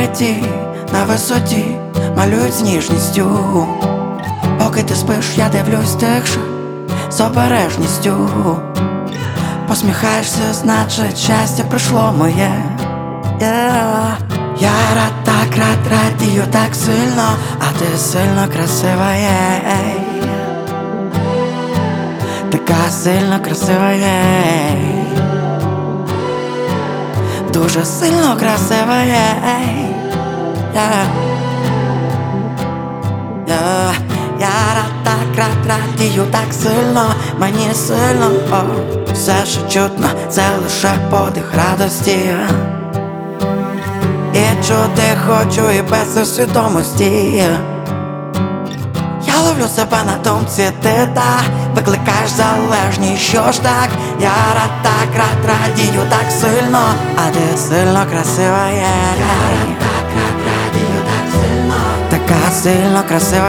пам'яті на висоті малюють з ніжністю. Поки ти спиш, я дивлюсь тихше з обережністю. Посміхаєшся, значить щастя прийшло моє. Я так радію так сильно, а ти сильно красива, така сильно красива, дуже сильно красива, Я так радію так сильно, мені сильно, все, що чутно, це лише подих радості. І чути хочу і без усвідомості. Я ловлю себе на думці, ти викликаєш залежність, що ж так? Я так радію так сильно, а ти сильно красива, радію так сильно, така сильно красива,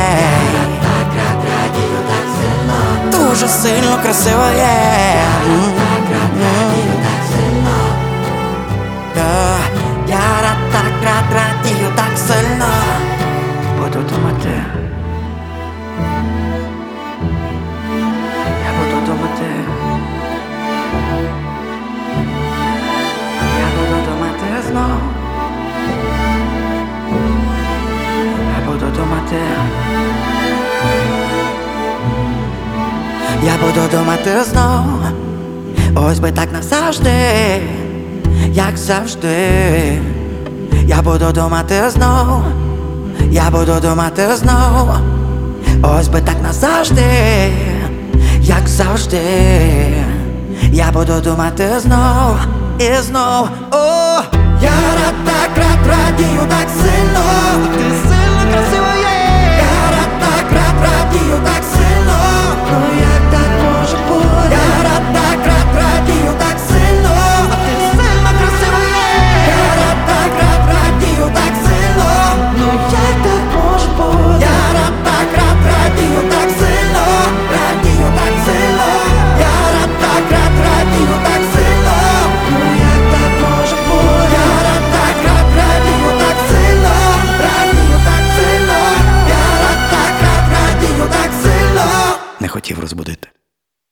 радію так сильно, дуже сильно красива, радію так сильно. Я так радію так сильно. Буду думати, я буду думати, я буду думати знов, я буду думати, я буду думати знов. Ось би так назавжди, як завжди. Я буду думати знов, я буду думати знов. Ось би так назавжди, як завжди. Я буду думати знов і знов. О, я так радію так сильно, ти сильно красива,